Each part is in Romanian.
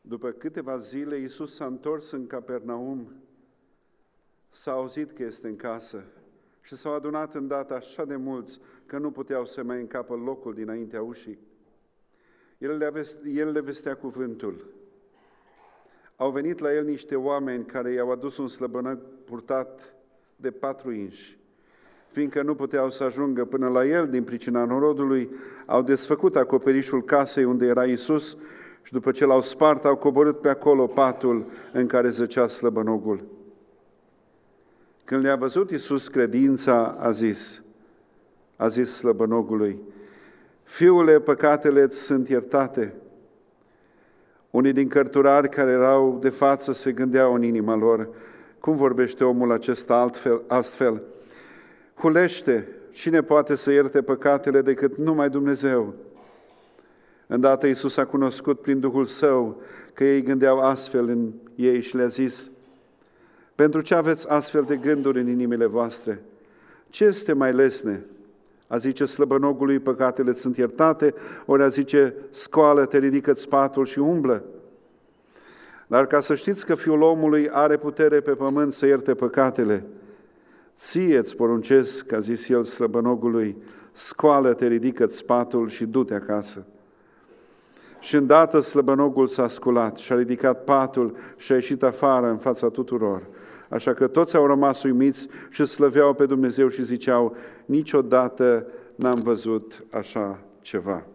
După câteva zile, Iisus s-a întors în Capernaum, s-a auzit că este în casă și s-au adunat îndată așa de mulți că nu puteau să mai încapă locul dinaintea ușii. El le vestea cuvântul. Au venit la el niște oameni care i-au adus un slăbănoc purtat de 4 inși. Fiindcă nu puteau să ajungă până la el din pricina norodului, au desfăcut acoperișul casei unde era Iisus și după ce l-au spart, au coborât pe acolo patul în care zăcea slăbănogul. Când le-a văzut Iisus credința, a zis slăbănogului: Fiule, păcatele-ți sunt iertate. Unii din cărturari care erau de față se gândeau în inima lor: cum vorbește omul acesta astfel? Hulește, cine poate să ierte păcatele decât numai Dumnezeu? Îndată Iisus a cunoscut prin Duhul Său că ei gândeau astfel în ei și le-a zis: pentru ce aveți astfel de gânduri în inimile voastre? Ce este mai lesne? A zice slăbănogului: păcatele sunt iertate, ori a zice: scoală-te, ridică-ți patul și umblă? Dar ca să știți că Fiul omului are putere pe pământ să ierte păcatele, ție îți poruncesc, a zis el slăbănogului: scoală-te, ridică-ți patul și du-te acasă. Și îndată slăbănogul s-a sculat și a ridicat patul și a ieșit afară în fața tuturor. Așa că toți au rămas uimiți și slăveau pe Dumnezeu și ziceau: niciodată n-am văzut așa ceva.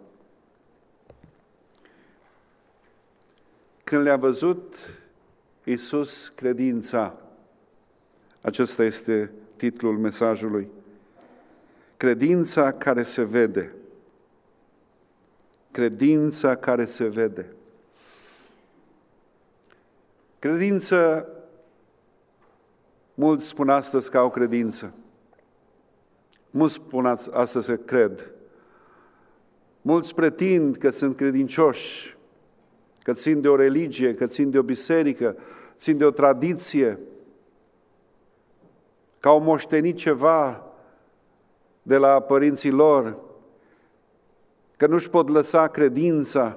Când le-a văzut Iisus credința, acesta este titlul mesajului, credința care se vede. Credința care se vede. Credință, mulți spun astăzi că au credință. Mulți spun astăzi că cred. Mulți pretind că sunt credincioși, că țin de o religie, că țin de o biserică, țin de o tradiție, că au moștenit ceva de la părinții lor, că nu-și pot lăsa credința.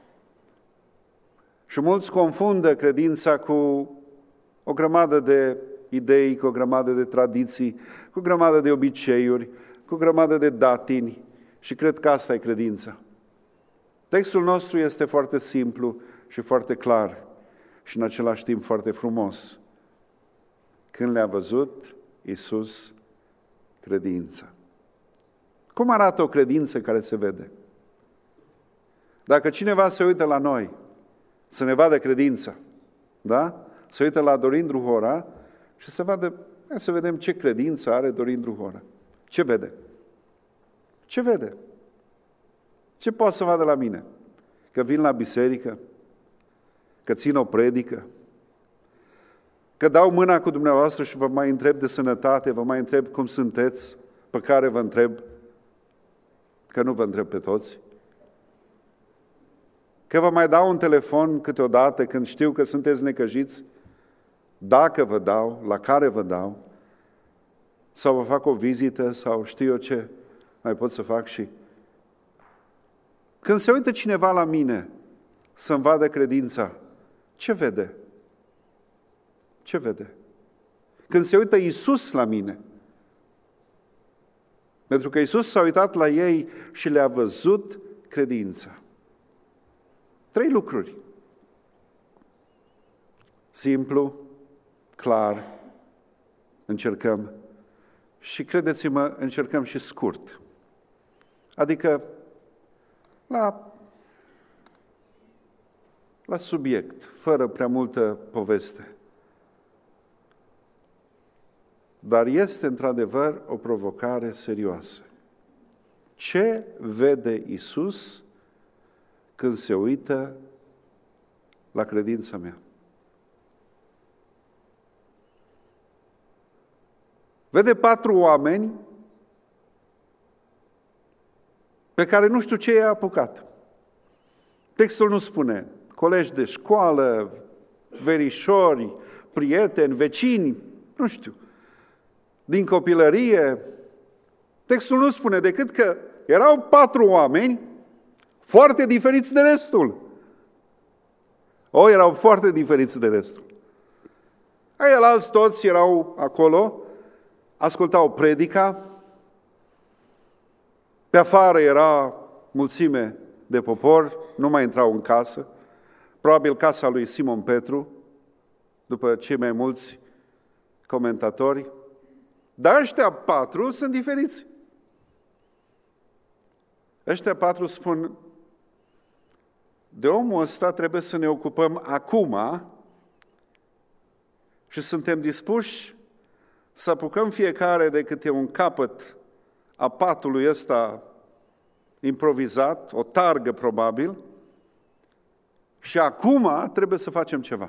Și mulți confundă credința cu o grămadă de idei, cu o grămadă de tradiții, cu o grămadă de obiceiuri, cu o grămadă de datini și cred că asta e credința. Textul nostru este foarte simplu și foarte clar și în același timp foarte frumos. Când le-a văzut Iisus credința. Cum arată o credință care se vede? Dacă cineva se uită la noi, să ne vadă credința, da? Se uită la Dorin Druhora și să vedem ce credință are Dorin Druhora. Ce vede? Ce vede? Ce poate să vadă la mine? Că vin la biserică? Că țin o predică? Că dau mâna cu dumneavoastră și vă mai întreb de sănătate, vă mai întreb cum sunteți, pe care vă întreb, că nu vă întreb pe toți? Că vă mai dau un telefon câteodată când știu că sunteți necăjiți, dacă vă dau, la care vă dau, sau vă fac o vizită, sau știu eu ce mai pot să fac și... Când se uită cineva la mine să-mi vadă credința, ce vede? Ce vede? Când se uită Iisus la mine, pentru că Iisus s-a uitat la ei și le-a văzut credința. 3 lucruri. Simplu, clar, încercăm și, credeți-mă, încercăm și scurt. Adică la subiect, fără prea multă poveste. Dar este într-adevăr o provocare serioasă. Ce vede Iisus când se uită la credința mea? Vede 4 oameni pe care nu știu ce i-a apucat. Textul nu spune colegi de școală, verișori, prieteni, vecini, nu știu, din copilărie. Textul nu spune decât că erau 4 oameni foarte diferiți de restul. Erau foarte diferiți de restul. Alți toți erau acolo, ascultau predica, pe afară era mulțime de popor, nu mai intrau în casă, probabil casa lui Simon Petru, după cei mai mulți comentatori, dar ăștia 4 sunt diferiți. Ăștia 4 spun, de omul ăsta trebuie să ne ocupăm acum și suntem dispuși să apucăm fiecare de câte un capăt a patului ăsta improvizat, o targă probabil, și acum trebuie să facem ceva.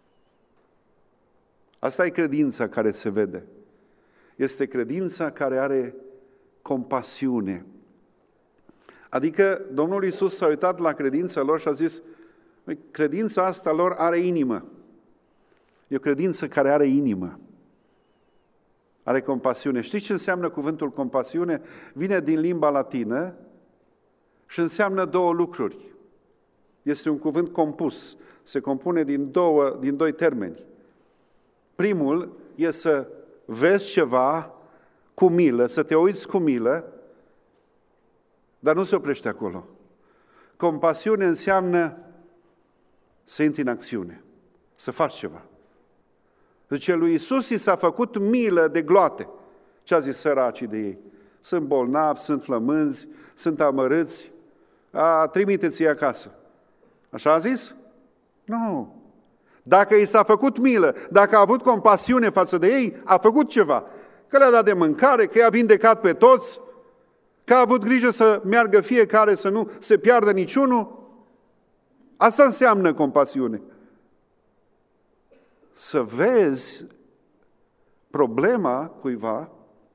Asta e credința care se vede. Este credința care are compasiune. Adică Domnul Iisus s-a uitat la credința lor și a zis, credința asta lor are inimă. E o credință care are inimă. Are compasiune. Știți ce înseamnă cuvântul compasiune? Vine din limba latină și înseamnă 2 lucruri. Este un cuvânt compus. Se compune din 2 termeni. Primul e să vezi ceva cu milă, să te uiți cu milă, dar nu se oprește acolo. Compasiune înseamnă să intri în acțiune, să faci ceva. Zice, lui Iisus i s-a făcut milă de gloate. Ce a zis săracii de ei? Sunt bolnavi, sunt flămânzi, sunt amărâți. Trimiteți-i acasă. Așa a zis? Nu. Dacă i s-a făcut milă, dacă a avut compasiune față de ei, a făcut ceva. Că le-a dat de mâncare, că i-a vindecat pe toți, că a avut grijă să meargă fiecare, să nu se piardă niciunul. Asta înseamnă compasiune. Să vezi problema cuiva,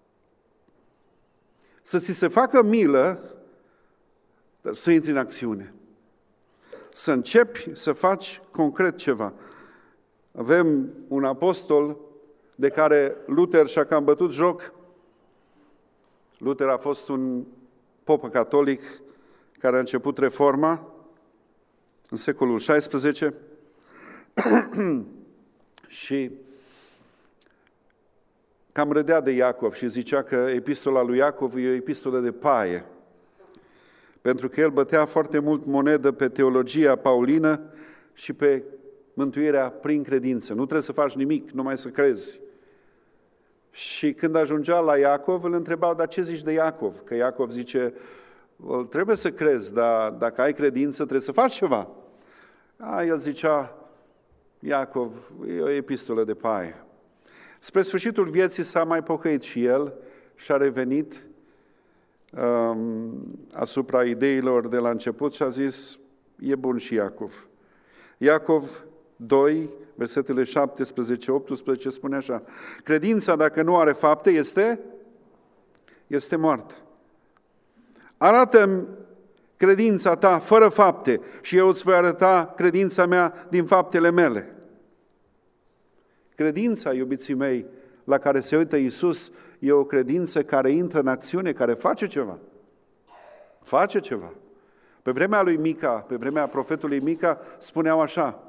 să ți se facă milă, dar să intri în acțiune. Să începi să faci concret ceva. Avem un apostol de care Luther și-a cam bătut joc. Luther a fost un popă catolic care a început reforma în secolul XVI și cam râdea de Iacov și zicea că epistola lui Iacov e o epistolă de paie, pentru că el bătea foarte mult monedă pe teologia paulină și pe mântuirea prin credință. Nu trebuie să faci nimic, numai să crezi. Și când ajungea la Iacov, îl întrebau, dar ce zici de Iacov? Că Iacov zice, trebuie să crezi, dar dacă ai credință, trebuie să faci ceva. El zicea, Iacov, e o epistolă de paie. Spre sfârșitul vieții s-a mai pocăit și el și a revenit asupra ideilor de la început și a zis, e bun și Iacov. Iacov 2, versetele 17-18 spune așa, credința dacă nu are fapte este moartă. Arată-mi credința ta fără fapte și eu îți voi arăta credința mea din faptele mele. Credința, iubiții mei, la care se uită Iisus, e o credință care intră în acțiune, care face ceva. Face ceva. Pe vremea lui Mica, pe vremea profetului Mica, spuneau așa.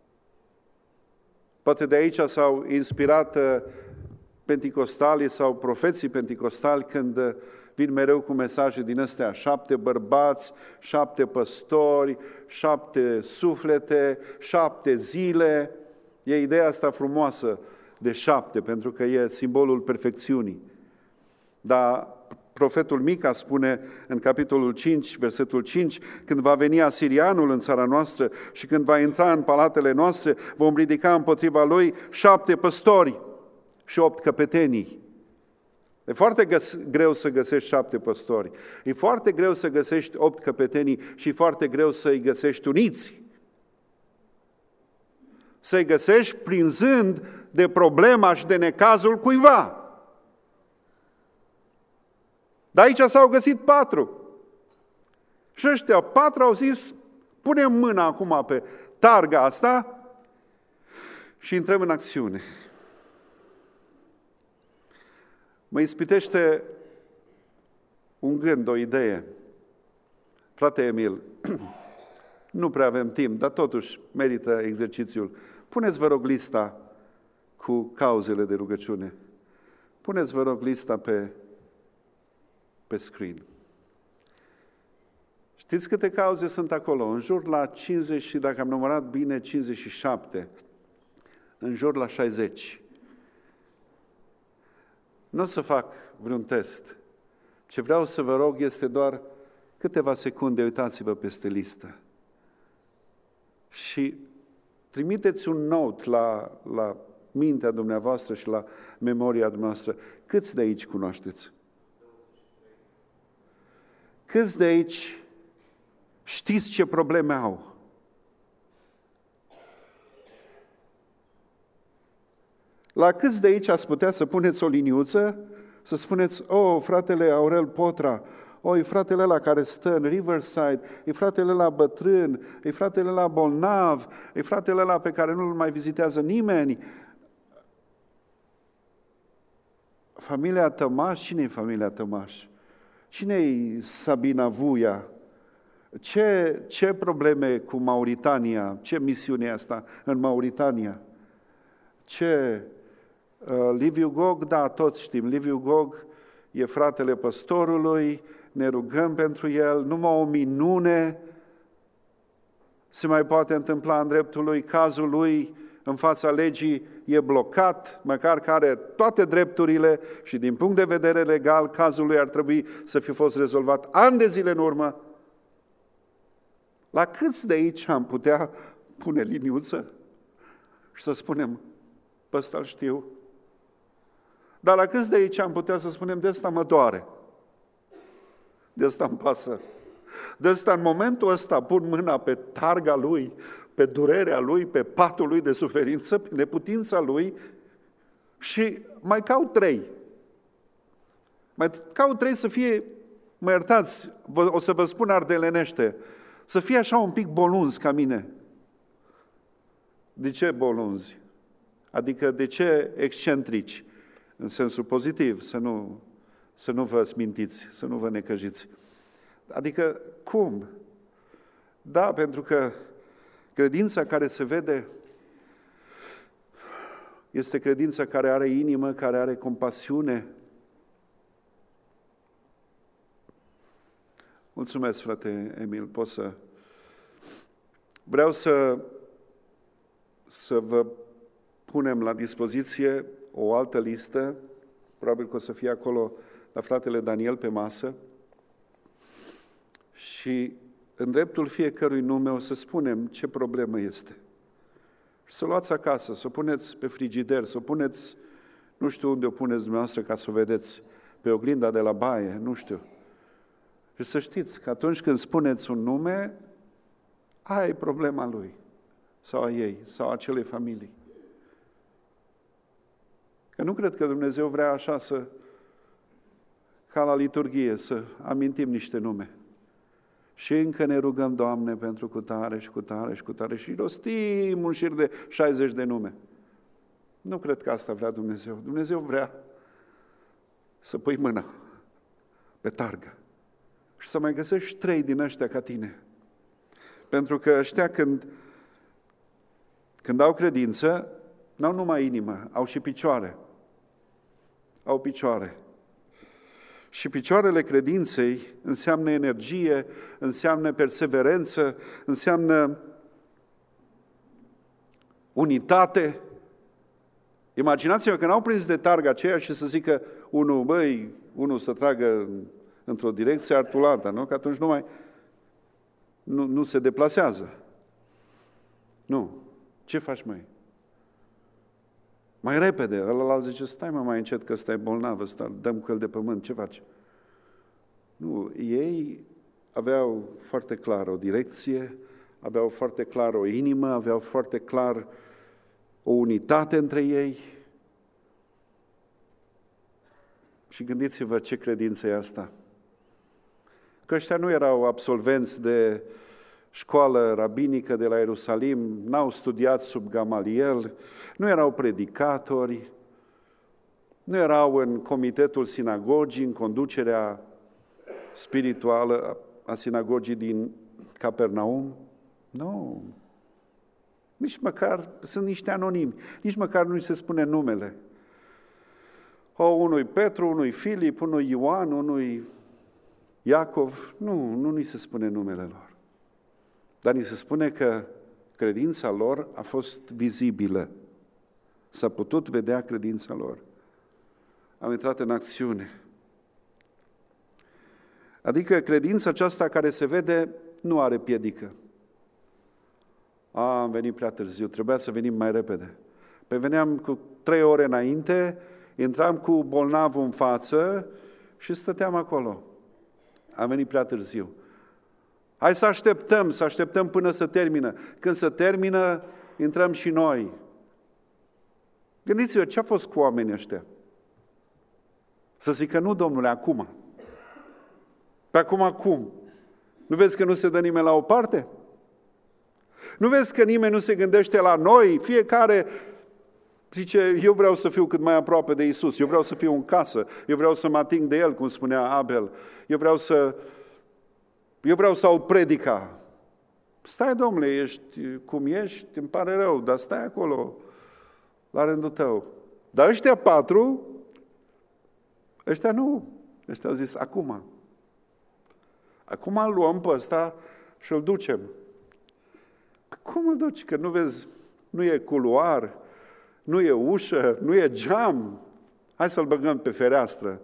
Poate de aici s-au inspirat penticostalii sau profeții penticostali când vin mereu cu mesaje din astea. 7 bărbați, 7 păstori, 7 suflete, 7 zile. E ideea asta frumoasă de 7, pentru că e simbolul perfecțiunii. Dar profetul Mica spune în capitolul 5, versetul 5, când va veni asirianul în țara noastră și când va intra în palatele noastre, vom ridica împotriva lui 7 păstori și 8 căpetenii. E foarte greu să găsești 7 păstori. E foarte greu să găsești 8 căpetenii și e foarte greu să-i găsești uniți. Să-i găsești prinzând de problema și de necazul cuiva. Dar aici s-au găsit 4. Și ăștia 4 au zis, punem mâna acum pe targa asta și intrăm în acțiune. Mă ispitește un gând, o idee. Frate Emil, Nu prea avem timp, dar totuși merită exercițiul. Puneți, vă rog, lista cu cauzele de rugăciune. Puneți, vă rog, lista pe screen. Știți câte cauze sunt acolo? În jur la 50 și, dacă am numărat bine, 57. În jur la 60. Nu o să fac vreun test. Ce vreau să vă rog este doar câteva secunde, uitați-vă peste listă. Și trimiteți un note la mintea dumneavoastră și la memoria dumneavoastră. Câți de aici cunoașteți? Câți de aici știți ce probleme au? La câți de aici ați putea să puneți o liniuță, să spuneți, fratele Aurel Potra, e fratele ăla care stă în Riverside, e fratele ăla bătrân, e fratele ăla bolnav, e fratele ăla pe care nu-l mai vizitează nimeni. Familia Tămaș, cine e familia Tămaș? Cine-i Sabina Vuia? Ce probleme cu Mauritania? Ce misiune e asta în Mauritania? Liviu Gog, da, toți știm, Liviu Gog e fratele păstorului, ne rugăm pentru el, numai o minune se mai poate întâmpla în dreptul lui, cazul lui în fața legii e blocat, măcar că are toate drepturile și din punct de vedere legal, cazul lui ar trebui să fi fost rezolvat ani de zile în urmă. La câți de aici am putea pune liniuță și să spunem, pe ăsta-l știu? Dar la câți de aici am putea să spunem, de ăsta mă doare, de ăsta îmi pasă, de ăsta în momentul ăsta pun mâna pe targa lui, pe durerea lui, pe patul lui de suferință, pe neputința lui și mai caut 3. Mai caut 3 să fie, mă iertați, o să vă spun ardelenește, să fie așa un pic bolunzi ca mine. De ce bolunzi? Adică de ce excentrici? În sensul pozitiv, să nu vă smintiți, să nu vă necăjiți. Adică, cum? Da, pentru că credința care se vede este credința care are inimă, care are compasiune. Mulțumesc, frate Emil, pot să... Vreau să vă punem la dispoziție o altă listă, probabil că o să fie acolo la fratele Daniel pe masă, și în dreptul fiecărui nume o să spunem ce problemă este. Și să o luați acasă, să o puneți pe frigider, să o puneți, nu știu unde o puneți dumneavoastră ca să o vedeți, pe oglinda de la baie, nu știu. Și să știți că atunci când spuneți un nume, aia e problema lui, sau a ei, sau a acelei familii. Că nu cred că Dumnezeu vrea așa ca la liturghie, să amintim niște nume. Și încă ne rugăm, Doamne, pentru cutare și cutare și cutare și rostim un șir de 60 de nume. Nu cred că asta vrea Dumnezeu. Dumnezeu vrea să pui mâna pe targă și să mai găsești 3 din ăștia ca tine. Pentru că ăștia când au credință, n-au numai inimă, au și picioare. Au picioare. Și picioarele credinței înseamnă energie, înseamnă perseverență, înseamnă unitate. Imaginați-vă că n-au prins de targa aceea și să zică unul să tragă într-o direcție, altul alta, nu? Că atunci nu se deplasează. Nu. Ce faci, măi? Mai repede. Ălălalt zice, stai mai încet că ăsta e bolnav, ăsta, dăm cu el de pământ, ce faci? Nu, ei aveau foarte clar o direcție, aveau foarte clar o inimă, aveau foarte clar o unitate între ei. Și gândiți-vă ce credință e asta. Că ăștia nu erau absolvenți de școală rabinică de la Ierusalim, n-au studiat sub Gamaliel, nu erau predicatori, nu erau în comitetul sinagogii, în conducerea spirituală a sinagogii din Capernaum. Nu. Nici măcar, sunt niște anonimi, nici măcar nu-i se spune numele. Unui Petru, unui Filip, unui Ioan, unui Iacov, nu ni se spune numele lor. Dar ni se spune că credința lor a fost vizibilă. S-a putut vedea credința lor. Au intrat în acțiune. Adică credința aceasta care se vede nu are piedică. Am venit prea târziu, trebuia să venim mai repede. Veneam cu 3 ore înainte, intram cu bolnavul în față și stăteam acolo. Am venit prea târziu. Hai să așteptăm până să termină. Când se termină, intrăm și noi. Gândiți-vă, ce a fost cu oamenii ăștia? Să zică, nu, domnule, acum. Pe acum cum? Nu vezi că nu se dă nimeni la o parte? Nu vezi că nimeni nu se gândește la noi? Fiecare zice, eu vreau să fiu cât mai aproape de Iisus, eu vreau să fiu în casă, eu vreau să mă ating de El, cum spunea Abel, eu vreau să aud predica. Stai, domnule, ești cum ești, îmi pare rău, dar stai acolo, la rândul tău. Dar ăștia 4, ăștia nu, ăștia au zis, acum. Acum îl luăm pe ăsta și îl ducem. Cum îl duci? Că nu vezi, nu e culoar, nu e ușă, nu e geam. Hai să-l băgăm pe fereastră.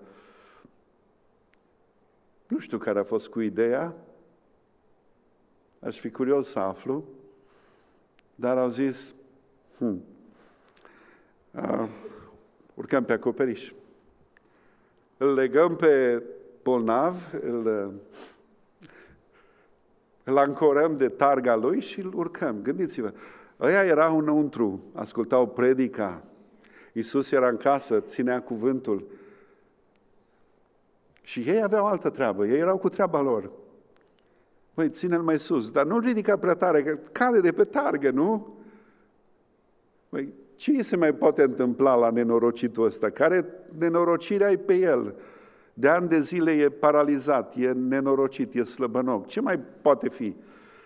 Nu știu care a fost cu ideea. Aș fi curios să aflu. Dar au zis, urcăm pe acoperiș. Îl legăm pe bolnav, îl ancorăm de targa lui și îl urcăm. Gândiți-vă, ăia erau înăuntru, ascultau predica. Iisus era în casă, ținea cuvântul. Și ei aveau altă treabă, ei erau cu treaba lor. Măi, ține-l mai sus, dar nu-l ridica prea tare, că cade de pe targă, nu? Măi, ce se mai poate întâmpla la nenorocitul ăsta? Care nenorocire ai pe el? De ani de zile e paralizat, e nenorocit, e slăbănoc. Ce mai poate fi?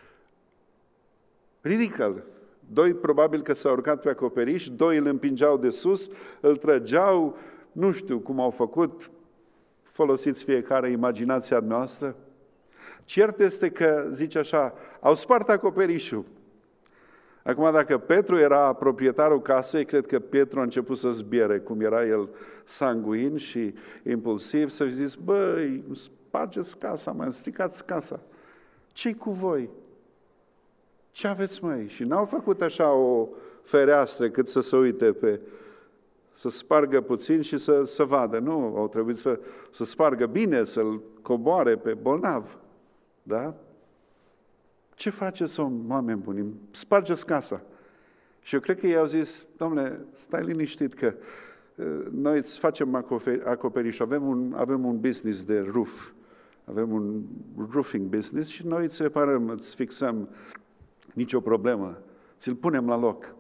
Ridică-l. 2 probabil că s-au urcat pe acoperiș, 2 îl împingeau de sus, îl trăgeau, nu știu cum au făcut, folosiți fiecare imaginația noastră. Cert este că, zice așa, au spart acoperișul. Acum, dacă Petru era proprietarul casei, cred că Petru a început să zbiere, cum era el sanguin și impulsiv, să-și zis, băi, spargeți casa, mai stricați casa. Ce-i cu voi? Ce aveți, măi? Și n-au făcut așa o fereastră cât să se uite să spargă puțin și să vadă. Nu, au trebuit să spargă bine, să-l coboare pe bolnav. Da? Ce faceți, oameni buni? Spargeți casa. Și eu cred că ei au zis, domnule, stai liniștit că noi îți facem acoperiș, avem un business de roof, avem un roofing business și noi îți reparăm, îți fixăm, nicio problemă, ți-l punem la loc.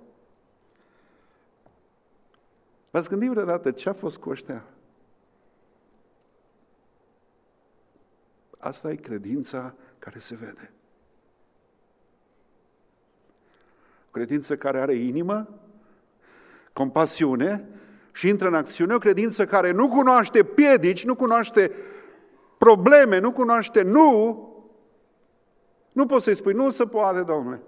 V-ați gândit vreodată ce a fost cu ăștia? Asta e credința care se vede. O credință care are inimă, compasiune și intră în acțiune, o credință care nu cunoaște piedici, nu cunoaște probleme, nu cunoaște nu poți să-i spui, nu se poate, domnule.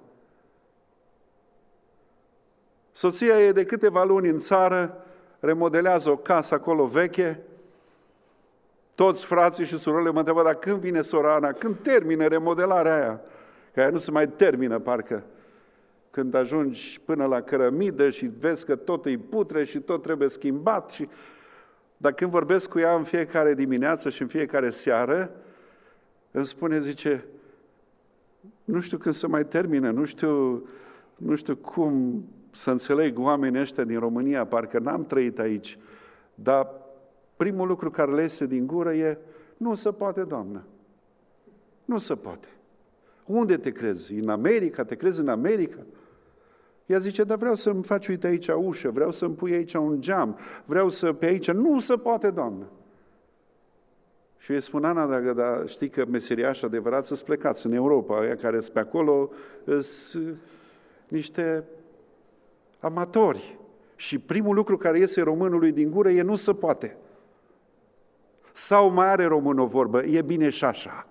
Soția e de câteva luni în țară, remodelează o casă acolo veche, toți frații și surorile mă întreabă, dar când vine sora Ana, când termine remodelarea aia? Că aia nu se mai termină, parcă. Când ajungi până la cărămidă și vezi că tot îi putre și tot trebuie schimbat. Dar când vorbesc cu ea în fiecare dimineață și în fiecare seară, îmi spune, zice, nu știu când se mai termină, nu știu cum să înțeleg oamenii ăștia din România, parcă n-am trăit aici, dar primul lucru care le iese din gură e, nu se poate, Doamnă, nu se poate. Unde te crezi? În America? Te crezi în America? Ea zice, dar vreau să-mi faci, uite aici ușă, vreau să-mi pui aici un geam, vreau să pe aici, nu se poate, Doamnă. Și îi spun, Ana, dragă, dar știi că meseriași adevărat să-ți plecați în Europa, aia care sunt pe acolo, sunt niște amatori. Și primul lucru care iese românului din gură e nu se poate. Sau mai are român o vorbă, e bine și așa.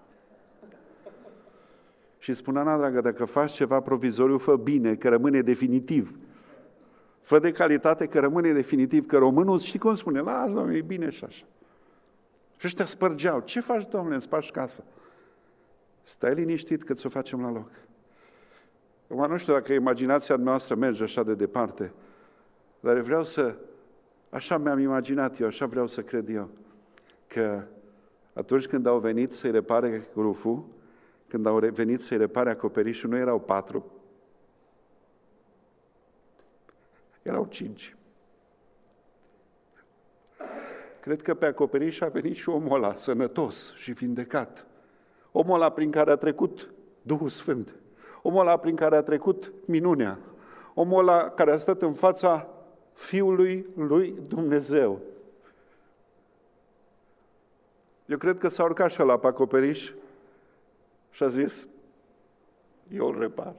Și spun, Ana, dragă, dacă faci ceva provizoriu, fă bine, că rămâne definitiv. Fă de calitate, că rămâne definitiv, că românul, știi cum spune, lasă, Doamne, e bine și așa. Și ăștia spărgeau. Ce faci, Domnule, îmi spargi casa? Stai liniștit că ți-o facem la loc. Acum nu știu dacă imaginația noastră merge așa de departe, dar vreau să, așa mi-am imaginat eu, așa vreau să cred eu, că atunci când au venit să-i repare ruful, când au venit să-i repare acoperișul, nu erau 4, erau 5. Cred că pe acoperiș a venit și omul ăla, sănătos și vindecat. Omul ăla prin care a trecut Duhul Sfânt. Omul ăla prin care a trecut minunea. Omul ăla care a stat în fața Fiului lui Dumnezeu. Eu cred că s-a urcat și ăla pe acoperiș și a zis, eu îl repar.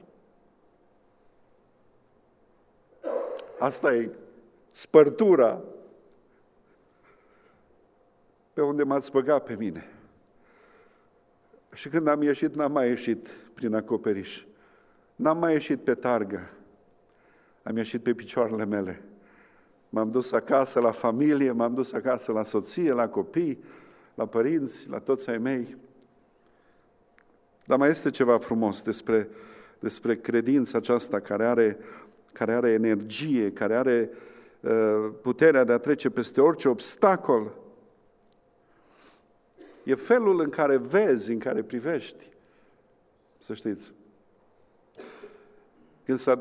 Asta e spărtura pe unde m-ați băgat pe mine. Și când am ieșit, n-am mai ieșit prin acoperiș. N-am mai ieșit pe targă. Am ieșit pe picioarele mele. M-am dus acasă la familie, m-am dus acasă la soție, la copii, la părinți, la toți ai mei. Dar mai este ceva frumos despre credința aceasta care are energie, care are puterea de a trece peste orice obstacol. E felul în care vezi, în care privești. Să știți. Când s-a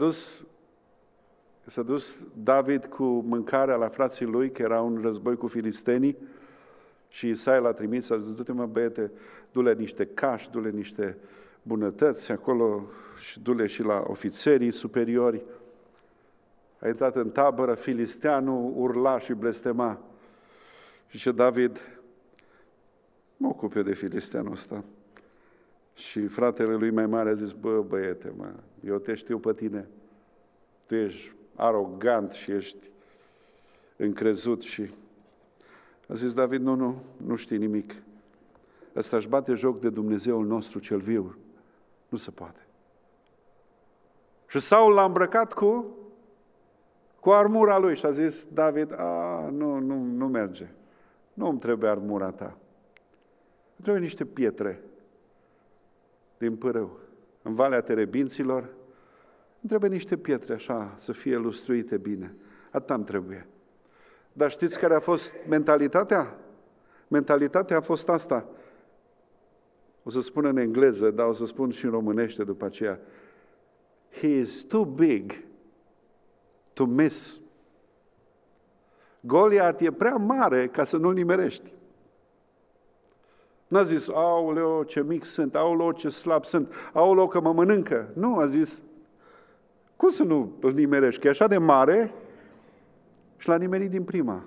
dus David cu mâncarea la frații lui, că era un război cu filistenii, și Isai l-a trimis, a zis, du-te mă băiete, du-le niște cași, du-le niște bunătăți acolo și du-le și la ofițerii superiori. A intrat în tabără, filisteanul urla și blestema. Și zice David, mă ocup eu de filisteanul ăsta. Și fratele lui mai mare a zis, bă, băiete, eu te știu pe tine. Tu ești arogant și ești încrezut. Și a zis David, nu știi nimic. Ăsta își bate joc de Dumnezeul nostru cel viu. Nu se poate. Și Saul l-a îmbrăcat cu armura lui și a zis David, nu merge. Nu îmi trebuie armura ta. Îmi trebuie niște pietre din pârâu. În Valea Terebinților îmi trebuie niște pietre așa, să fie lustruite bine. Atât îmi trebuie. Dar știți care a fost mentalitatea? Mentalitatea a fost asta. O să spun în engleză, dar o să spun și în românește după aceea. He is too big to miss. Goliat e prea mare ca să nu-l nimerești. N-a zis, aoleo, ce mic sunt, aoleo, ce slab sunt, aoleo, că mă mănâncă. Nu, a zis, cum să nu îl nimerești? Că e așa de mare și l-a nimerit din prima.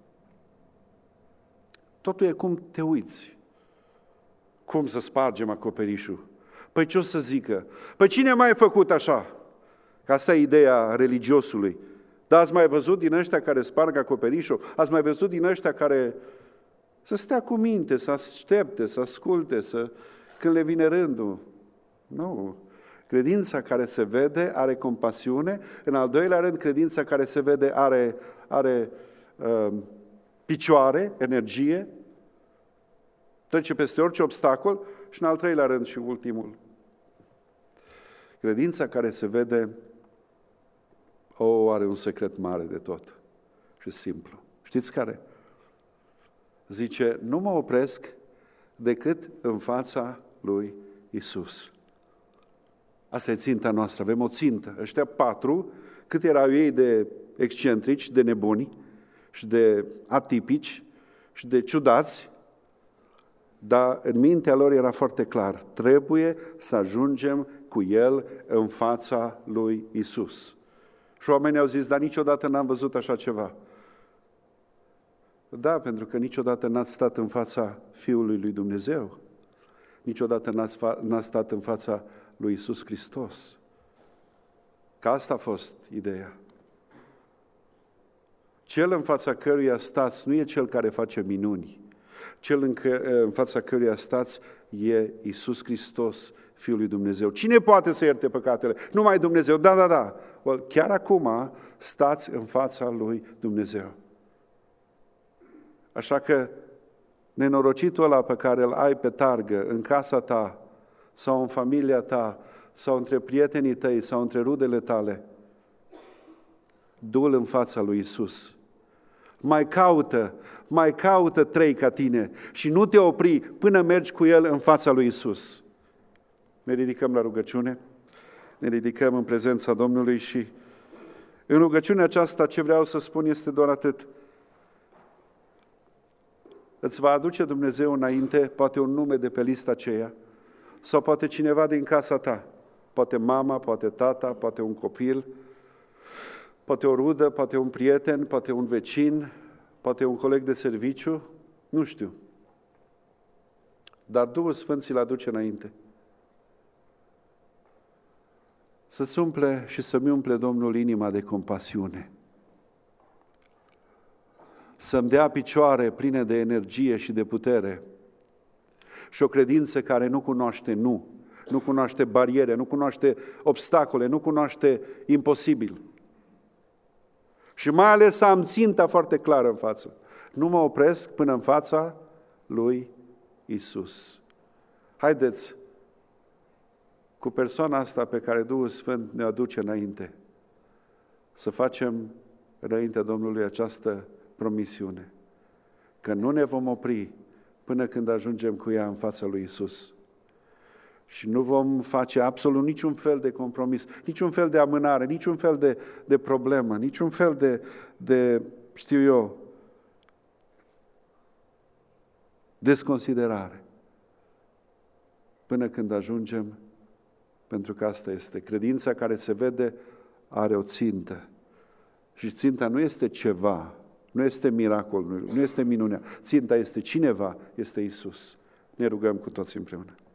Totul e cum te uiți. Cum să spargem acoperișul? Păi ce o să zică? Păi cine a mai făcut așa? Că asta e ideea religiosului. Dar ați mai văzut din ăștia care sparg acoperișul? Ați mai văzut din ăștia care să stea cu minte, să aștepte, să asculte, când le vine rândul? Nu. Credința care se vede are compasiune. În al doilea rând, credința care se vede are picioare, energie, trece peste orice obstacol. Și în al treilea rând și ultimul, credința care se vede are un secret mare de tot și simplu. Știți care? Zice, nu mă opresc decât în fața lui Iisus. Asta e ținta noastră, avem o țintă. Ăștia 4, cât erau ei de excentrici, de nebuni și de atipici și de ciudați, dar în mintea lor era foarte clar, trebuie să ajungem cu El în fața lui Iisus. Și oamenii au zis, dar niciodată n-am văzut așa ceva. Da, pentru că niciodată n-ați stat în fața Fiului lui Dumnezeu. Niciodată n-ați stat în fața lui Iisus Hristos. Că asta a fost ideea. Cel în fața căruia stați nu e cel care face minuni. Cel în fața căruia stați e Iisus Hristos, Fiul lui Dumnezeu. Cine poate să ierte păcatele? Numai Dumnezeu. Da. Chiar acum stați în fața lui Dumnezeu. Așa că nenorocitul ăla pe care îl ai pe targă, în casa ta, sau în familia ta, sau între prietenii tăi, sau între rudele tale, du-l în fața lui Iisus. Mai caută 3 ca tine și nu te opri până mergi cu el în fața lui Iisus. Ne ridicăm la rugăciune, ne ridicăm în prezența Domnului și în rugăciunea aceasta ce vreau să spun este doar atât. Îți va aduce Dumnezeu înainte poate un nume de pe lista aceea sau poate cineva din casa ta, poate mama, poate tata, poate un copil, poate o rudă, poate un prieten, poate un vecin, poate un coleg de serviciu, nu știu. Dar Duhul Sfânt ți-l aduce înainte. Să-ți umple și să-mi umple Domnul inima de compasiune. Să-mi dea picioare pline de energie și de putere și o credință care nu cunoaște nu cunoaște bariere, nu cunoaște obstacole, nu cunoaște imposibil. Și mai ales să am ținta foarte clară în față. Nu mă opresc până în fața lui Iisus. Haideți cu persoana asta pe care Duhul Sfânt ne aduce înainte, să facem înaintea Domnului această promisiune, că nu ne vom opri până când ajungem cu ea în fața lui Iisus. Și nu vom face absolut niciun fel de compromis, niciun fel de amânare, niciun fel de problemă, niciun fel de știu eu, desconsiderare. Până când ajungem, pentru că asta este. Credința care se vede are o țintă. Și ținta nu este ceva, nu este miracolul, nu este minunea. Ținta este cineva, este Iisus. Ne rugăm cu toți împreună.